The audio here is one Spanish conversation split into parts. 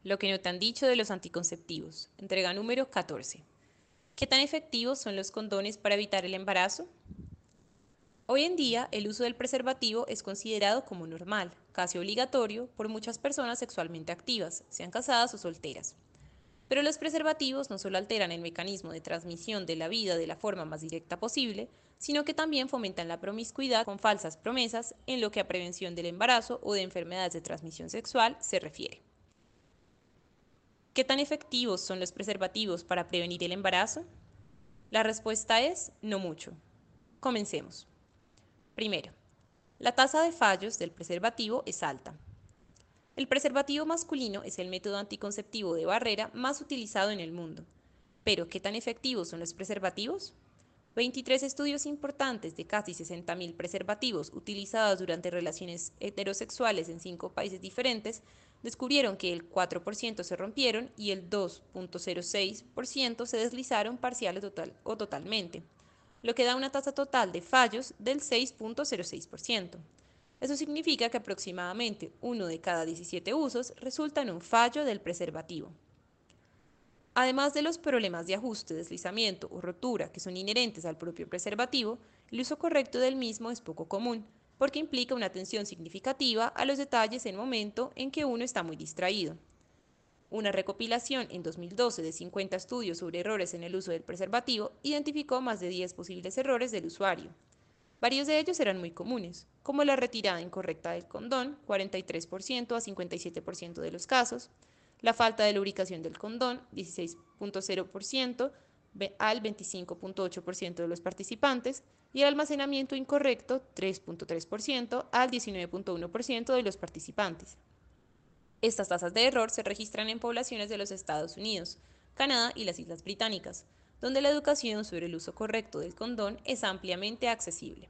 Lo que no te han dicho de los anticonceptivos. Entrega número 14. ¿Qué tan efectivos son los condones para evitar el embarazo? Hoy en día, el uso del preservativo es considerado como normal, casi obligatorio, por muchas personas sexualmente activas, sean casadas o solteras. Pero los preservativos no solo alteran el mecanismo de transmisión de la vida de la forma más directa posible, sino que también fomentan la promiscuidad con falsas promesas en lo que a prevención del embarazo o de enfermedades de transmisión sexual se refiere. ¿Qué tan efectivos son los preservativos para prevenir el embarazo? La respuesta es no mucho. Comencemos. Primero, la tasa de fallos del preservativo es alta. El preservativo masculino es el método anticonceptivo de barrera más utilizado en el mundo. Pero, ¿qué tan efectivos son los preservativos? 23 estudios importantes de casi 60.000 preservativos utilizados durante relaciones heterosexuales en 5 países diferentes descubrieron que el 4% se rompieron y el 2,06% se deslizaron parcial o totalmente, lo que da una tasa total de fallos del 6,06%. Eso significa que aproximadamente uno de cada 17 usos resulta en un fallo del preservativo. Además de los problemas de ajuste, deslizamiento o rotura que son inherentes al propio preservativo, el uso correcto del mismo es poco común, porque implica una atención significativa a los detalles en el momento en que uno está muy distraído. Una recopilación en 2012 de 50 estudios sobre errores en el uso del preservativo identificó más de 10 posibles errores del usuario. Varios de ellos eran muy comunes, como la retirada incorrecta del condón, 43% a 57% de los casos, la falta de lubricación del condón, 16,0% al 25,8% de los participantes, y el almacenamiento incorrecto, 3,3% al 19,1% de los participantes. Estas tasas de error se registran en poblaciones de los Estados Unidos, Canadá y las Islas Británicas, donde la educación sobre el uso correcto del condón es ampliamente accesible.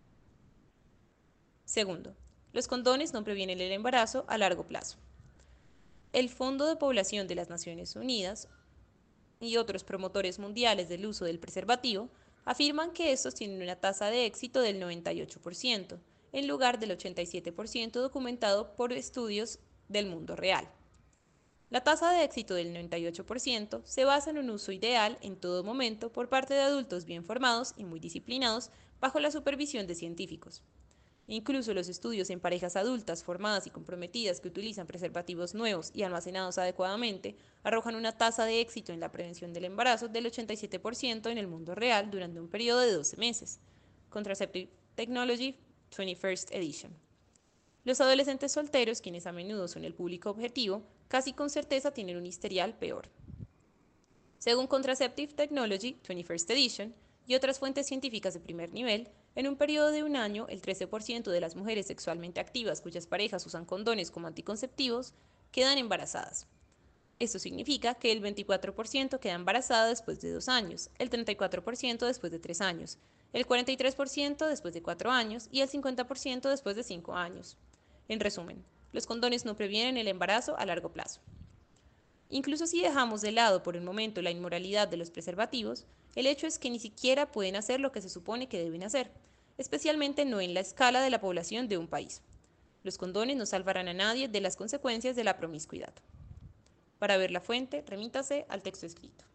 Segundo, los condones no previenen el embarazo a largo plazo. El Fondo de Población de las Naciones Unidas y otros promotores mundiales del uso del preservativo afirman que estos tienen una tasa de éxito del 98%, en lugar del 87% documentado por estudios del mundo real. La tasa de éxito del 98% se basa en un uso ideal en todo momento por parte de adultos bien formados y muy disciplinados bajo la supervisión de científicos. Incluso los estudios en parejas adultas formadas y comprometidas que utilizan preservativos nuevos y almacenados adecuadamente arrojan una tasa de éxito en la prevención del embarazo del 87% en el mundo real durante un periodo de 12 meses. Contraceptive Technology 21st Edition. Los adolescentes solteros, quienes a menudo son el público objetivo, casi con certeza tienen un historial peor. Según Contraceptive Technology 21st Edition y otras fuentes científicas de primer nivel, en un periodo de un año, el 13% de las mujeres sexualmente activas cuyas parejas usan condones como anticonceptivos quedan embarazadas. Esto significa que el 24% queda embarazada después de 2 años, el 34% después de 3 años, el 43% después de 4 años y el 50% después de 5 años. En resumen, los condones no previenen el embarazo a largo plazo. Incluso si dejamos de lado por un momento la inmoralidad de los preservativos, el hecho es que ni siquiera pueden hacer lo que se supone que deben hacer, especialmente no en la escala de la población de un país. Los condones no salvarán a nadie de las consecuencias de la promiscuidad. Para ver la fuente, remítase al texto escrito.